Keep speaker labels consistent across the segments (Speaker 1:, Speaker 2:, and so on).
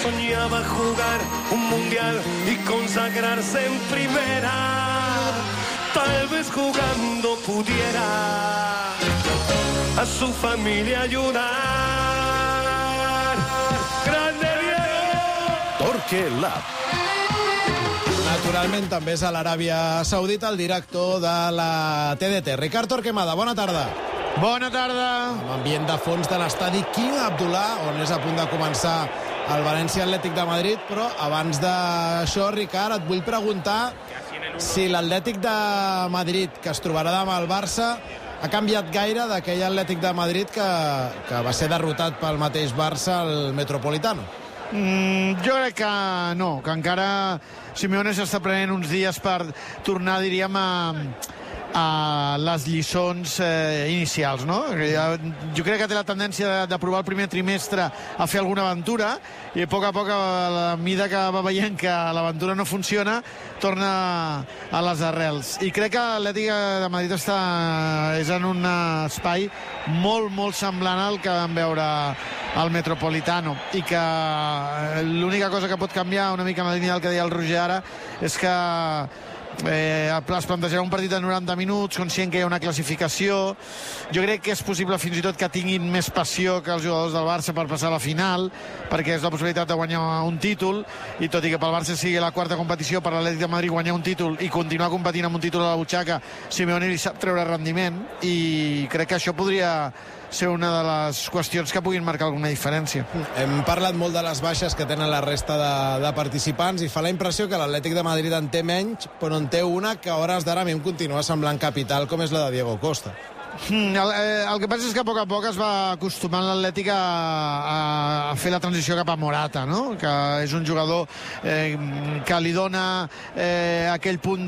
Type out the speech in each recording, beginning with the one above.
Speaker 1: soñaba jugar un mundial y consagrarse en primera. Tal vez jugando pudiera a su familia ayudar. ¡Grande Diego!
Speaker 2: Torque Lab.
Speaker 3: Naturalment també és a l'Aràbia Saudita el director de la TDT. Ricard Torquemada, bona tarda.
Speaker 4: Bona tarda.
Speaker 3: Amb ambient de fons de l'estadi King Abdullah, on és a punt de començar el València Atlètic de Madrid, però abans d'això, Ricard, et vull preguntar si l'Atlètic de Madrid, que es trobarà demà al Barça, ha canviat gaire d'aquell Atlètic de Madrid que va ser derrotat pel mateix Barça al Metropolitano.
Speaker 4: Jo crec que no, que encara Simeone s'està prenent uns dies per tornar, diríem, a les lliçons inicials, no? Jo crec que té la tendència de provar el primer trimestre a fer alguna aventura i a poc, a la mida que va veient que l'aventura no funciona, torna a les arrels. I crec que l'Atlètic de Madrid és en un espai molt semblant al que vam veure al Metropolitano, i que l'única cosa que pot canviar una mica en la línia del que deia el Roger ara és que es plantejarà un partit de 90 minuts, conscient que hi ha una classificació. Jo crec que és possible fins i tot que tinguin més passió que els jugadors del Barça per passar a la final, perquè és la possibilitat de guanyar un títol, i tot i que pel Barça sigui la quarta competició, per l'Atlètic de Madrid guanyar un títol i continuar competint amb un títol a la butxaca, Simeone li sap treure rendiment, i crec que això podria ser una de les qüestions que puguin marcar alguna diferència.
Speaker 3: Hem parlat molt de les baixes que tenen la resta de participants i fa la impressió que l'Atlètic de Madrid en té menys, però en té una que a hores d'ara a mi em continua semblant capital, com és la de Diego Costa.
Speaker 4: El que passa és que a poc es va acostumant l'Atlètic a fer la transició cap a Morata, no? Que és un jugador que li dona aquell punt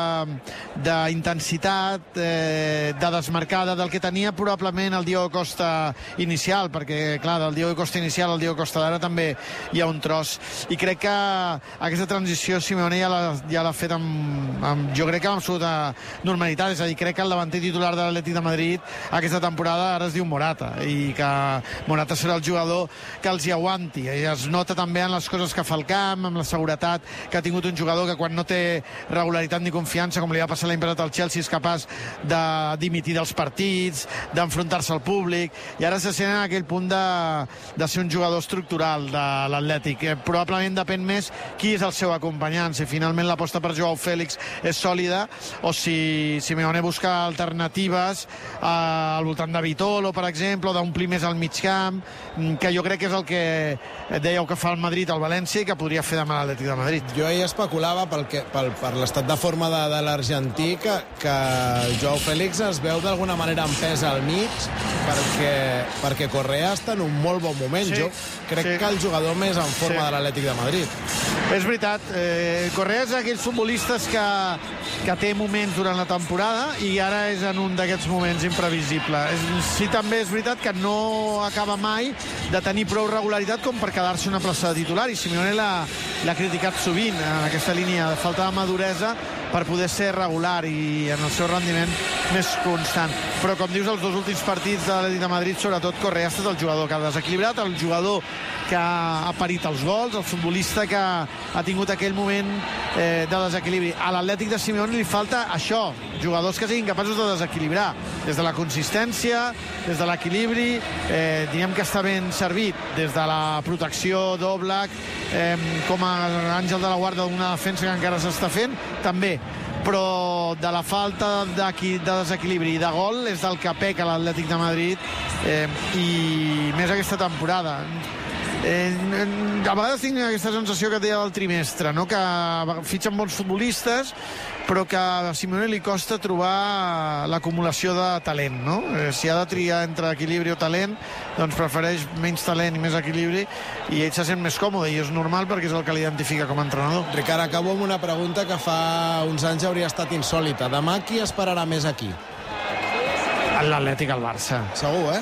Speaker 4: d'intensitat, de desmarcada del que tenia probablement el Diego Costa inicial, perquè clar, del Diego Costa inicial al Diego Costa d'ara també hi ha un tros, i crec que aquesta transició Simeone ja l'ha fet jo crec que amb absoluta normalitat. És a dir, crec que el davanter titular de l'Atlètic de Madrid aquesta temporada ara es diu Morata, i que Morata serà el jugador que els hi aguanti, i es nota també en les coses que fa al camp, amb la seguretat que ha tingut un jugador que quan no té regularitat ni confiança, com li va passar l'any passat al Chelsea, és capaç de dimitir dels partits, d'enfrontar-se al públic, i ara se sent en aquell punt de ser un jugador estructural de l'Atlètic. Probablement depèn més qui és el seu acompanyant, si finalment l'aposta per Joao Félix és sòlida o si Simeone busca alternatives al voltant de Vitolo, per exemple, o d'omplir més al mig camp, que jo crec que és el que dèieu que fa el Madrid al València i que podria fer demà l'Atlètic de Madrid.
Speaker 3: Jo ahir especulava per l'estat de forma de l'argentí que Joao Félix es veu d'alguna manera empès al mig perquè Correa està en un molt bon moment. Jo crec que el jugador més en forma de l'Atlètic de Madrid.
Speaker 4: És veritat, Correa és d'aquells futbolistes que té moments durant la temporada i ara és en un d'aquests moments imprevisible. Sí, també és veritat que no acaba mai de tenir prou regularitat com per quedar-se una plaça de titular, i Simeone l'ha criticat sovint en aquesta línia de falta de maduresa per poder ser regular i en el seu rendiment més constant. Però com dius, els dos últims partits de l'Atlètic de Madrid, sobretot Correa ha estat el jugador que ha desequilibrat, el jugador que ha parit els gols, el futbolista que ha tingut aquell moment de desequilibri. A l'Atlètic de Simeone li falta això, jugadors que siguin capaços de desequilibrar, des de la consistència, des de l'equilibri, diguem que està ben servit, des de la protecció d'Oblak, com a àngel de la guarda d'una defensa que encara s'està fent, també, però de la falta de desequilibri i de gol és del que peca l'Atlètic de Madrid, i més aquesta temporada. A vegades tinc aquesta sensació que et deia del trimestre, no? Que fitxen bons futbolistes però que a Simeone li costa trobar l'acumulació de talent, no? Si ha de triar entre equilibri o talent, doncs prefereix menys talent i més equilibri, i ell se sent més còmode, i és normal perquè és el que l'identifica com a entrenador.
Speaker 3: Ricard, acabo amb una pregunta que fa uns anys hauria estat insòlita. Demà qui esperarà més aquí?
Speaker 4: L'Atlètic al Barça.
Speaker 3: Segur, eh?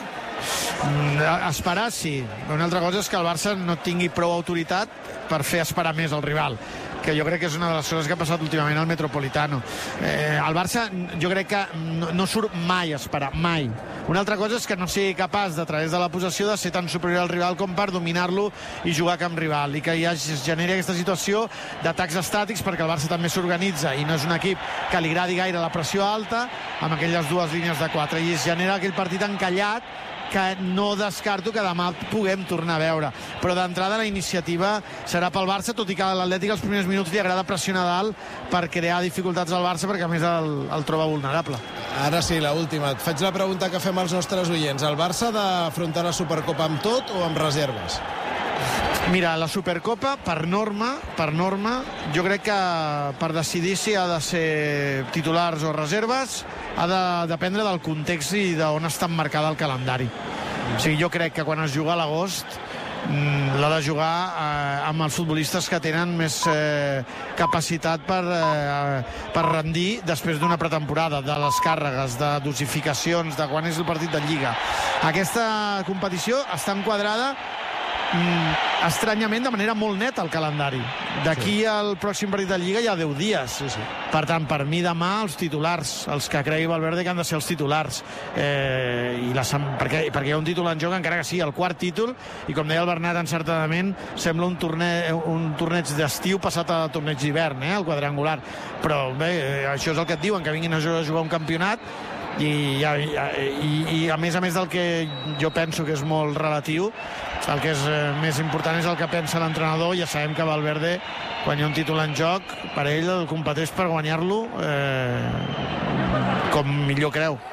Speaker 4: Esperar, sí. Una altra cosa és que el Barça no tingui prou autoritat per fer esperar més el rival, que jo crec que és una de les coses que ha passat últimament al Metropolitano. El Barça jo crec que no surt mai a esperar, mai. Una altra cosa és que no sigui capaç, a través de la possessió, de ser tan superior al rival com per dominar-lo i jugar a camp rival, i que ja es generi aquesta situació d'atacs estàtics, perquè el Barça també s'organitza i no és un equip que li agradi gaire la pressió alta amb aquelles dues línies de 4, i es genera aquell partit encallat que no descarto que demà puguem tornar a veure. Però d'entrada la iniciativa serà pel Barça, tot i que a l'Atlètic els primers minuts li agrada pressionar dalt per crear dificultats al Barça, perquè a més el troba vulnerable.
Speaker 3: Ara sí, l'última. Et faig la pregunta que fem als nostres oients. El Barça ha d'afrontar la Supercopa amb tot o amb reserves?
Speaker 4: Mira, la Supercopa, per norma, jo crec que per decidir si ha de ser titulars o reserves ha de dependre del context i d'on està emmarcada el calendari. O sigui, jo crec que quan es juga a l'agost l'ha de jugar amb els futbolistes que tenen més capacitat per rendir després d'una pretemporada, de les càrregues, de dosificacions, de quan és el partit de Lliga. Aquesta competició està enquadrada estranyament de manera molt neta al calendari. D'aquí al pròxim partit de Lliga hi ha 10 dies. Per tant, per mi demà els titulars, els que cregui Valverde que han de ser els titulars, perquè hi ha un títol en joc, encara que sí, el quart títol, i com deia el Bernat encertadament, sembla un torneig d'estiu passat a torneig d'hivern, el quadrangular. Però bé, això és el que et diuen, que vinguin a jugar un campionat, i a més del que jo penso que és molt relatiu, el que és més important és el que pensa l'entrenador. Ja sabem que Valverde, quan hi ha un títol en joc, per ell el competeix per guanyar-lo com millor creu.